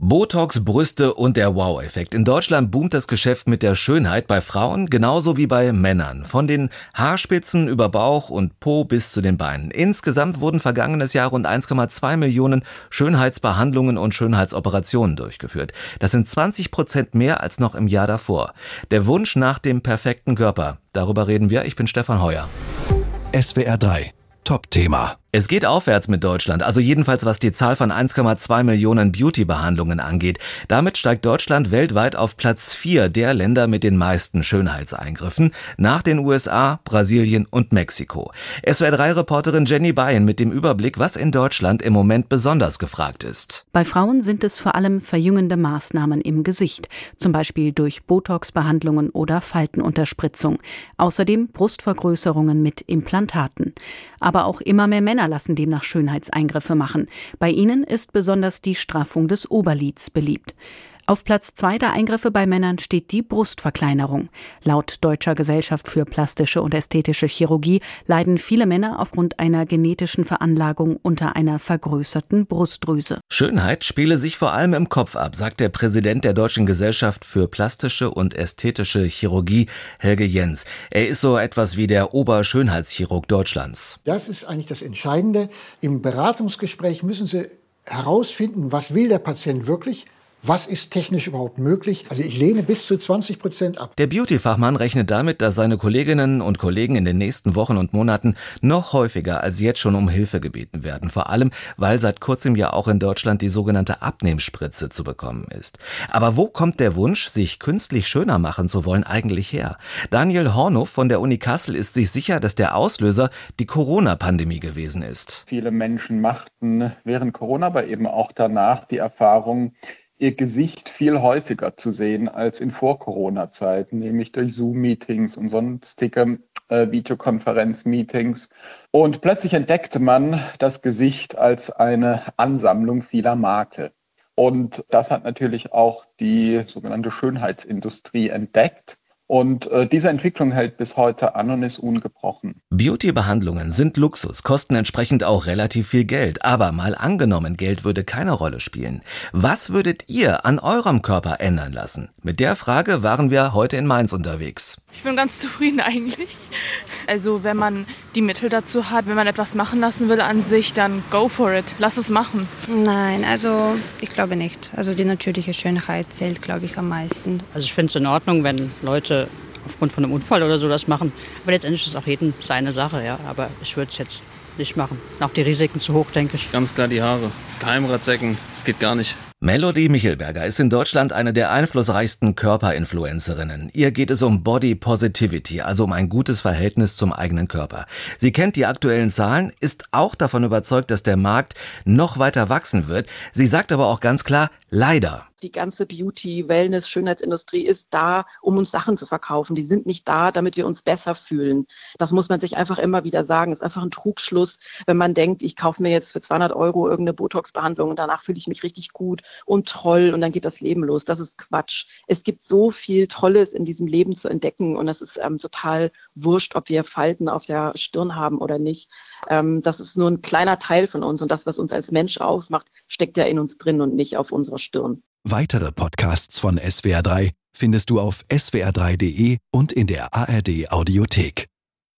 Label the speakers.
Speaker 1: Botox, Brüste und der Wow-Effekt. In Deutschland boomt das Geschäft mit der Schönheit bei Frauen genauso wie bei Männern. Von den Haarspitzen über Bauch und Po bis zu den Beinen. Insgesamt wurden vergangenes Jahr rund 1,2 Millionen Schönheitsbehandlungen und Schönheitsoperationen durchgeführt. Das sind 20% mehr als noch im Jahr davor. Der Wunsch nach dem perfekten Körper. Darüber reden wir. Ich bin Stefan Heuer.
Speaker 2: SWR 3. Top-Thema.
Speaker 1: Es geht aufwärts mit Deutschland, also jedenfalls was die Zahl von 1,2 Millionen Beauty-Behandlungen angeht. Damit steigt Deutschland weltweit auf Platz 4 der Länder mit den meisten Schönheitseingriffen, nach den USA, Brasilien und Mexiko. SWR3-Reporterin Jenny Beyen mit dem Überblick, was in Deutschland im Moment besonders gefragt ist.
Speaker 3: Bei Frauen sind es vor allem verjüngende Maßnahmen im Gesicht, zum Beispiel durch Botox-Behandlungen oder Faltenunterspritzung. Außerdem Brustvergrößerungen mit Implantaten. Aber auch immer mehr Männer lassen demnach Schönheitseingriffe machen. Bei ihnen ist besonders die Straffung des Oberlids beliebt. Auf Platz 2 der Eingriffe bei Männern steht die Brustverkleinerung. Laut Deutscher Gesellschaft für plastische und ästhetische Chirurgie leiden viele Männer aufgrund einer genetischen Veranlagung unter einer vergrößerten Brustdrüse.
Speaker 1: Schönheit spiele sich vor allem im Kopf ab, sagt der Präsident der Deutschen Gesellschaft für plastische und ästhetische Chirurgie, Helge Jens. Er ist so etwas wie der Oberschönheitschirurg Deutschlands.
Speaker 4: Das ist eigentlich das Entscheidende. Im Beratungsgespräch müssen Sie herausfinden, was will der Patient wirklich. Was ist technisch überhaupt möglich? Also ich lehne bis zu 20% ab.
Speaker 1: Der Beauty-Fachmann rechnet damit, dass seine Kolleginnen und Kollegen in den nächsten Wochen und Monaten noch häufiger als jetzt schon um Hilfe gebeten werden. Vor allem, weil seit kurzem ja auch in Deutschland die sogenannte Abnehmspritze zu bekommen ist. Aber wo kommt der Wunsch, sich künstlich schöner machen zu wollen, eigentlich her? Daniel Hornow von der Uni Kassel ist sich sicher, dass der Auslöser die Corona-Pandemie gewesen ist.
Speaker 5: Viele Menschen machten während Corona, aber eben auch danach die Erfahrung, ihr Gesicht viel häufiger zu sehen als in Vor-Corona-Zeiten, nämlich durch Zoom-Meetings und sonstige Videokonferenz-Meetings. Und plötzlich entdeckte man das Gesicht als eine Ansammlung vieler Makel. Und das hat natürlich auch die sogenannte Schönheitsindustrie entdeckt. Und diese Entwicklung hält bis heute an und ist ungebrochen.
Speaker 1: Beauty-Behandlungen sind Luxus, kosten entsprechend auch relativ viel Geld. Aber mal angenommen, Geld würde keine Rolle spielen. Was würdet ihr an eurem Körper ändern lassen? Mit der Frage waren wir heute in Mainz unterwegs.
Speaker 6: Ich bin ganz zufrieden eigentlich. Also wenn man die Mittel dazu hat, wenn man etwas machen lassen will an sich, dann go for it. Lass es machen.
Speaker 7: Nein, also ich glaube nicht. Also die natürliche Schönheit zählt, glaube ich, am meisten.
Speaker 8: Also ich finde es in Ordnung, wenn Leute aufgrund von einem Unfall oder so das machen. Aber letztendlich ist es auch jedem seine Sache, ja. Aber ich würde es jetzt nicht machen. Auch die Risiken zu hoch, denke ich.
Speaker 9: Ganz klar die Haare. Geheimratsecken, das geht gar nicht.
Speaker 1: Melody Michelberger ist in Deutschland eine der einflussreichsten Körperinfluencerinnen. Ihr geht es um Body Positivity, also um ein gutes Verhältnis zum eigenen Körper. Sie kennt die aktuellen Zahlen, ist auch davon überzeugt, dass der Markt noch weiter wachsen wird. Sie sagt aber auch ganz klar, leider.
Speaker 10: Die ganze Beauty-, Wellness-, Schönheitsindustrie ist da, um uns Sachen zu verkaufen. Die sind nicht da, damit wir uns besser fühlen. Das muss man sich einfach immer wieder sagen. Es ist einfach ein Trugschluss, wenn man denkt, ich kaufe mir jetzt für 200 € irgendeine Botox-Behandlung und danach fühle ich mich richtig gut und toll und dann geht das Leben los. Das ist Quatsch. Es gibt so viel Tolles in diesem Leben zu entdecken und es ist total wurscht, ob wir Falten auf der Stirn haben oder nicht. Das ist nur ein kleiner Teil von uns und das, was uns als Mensch ausmacht, steckt ja in uns drin und nicht auf unserer Stirn.
Speaker 2: Weitere Podcasts von SWR 3 findest du auf swr3.de und in der ARD Audiothek.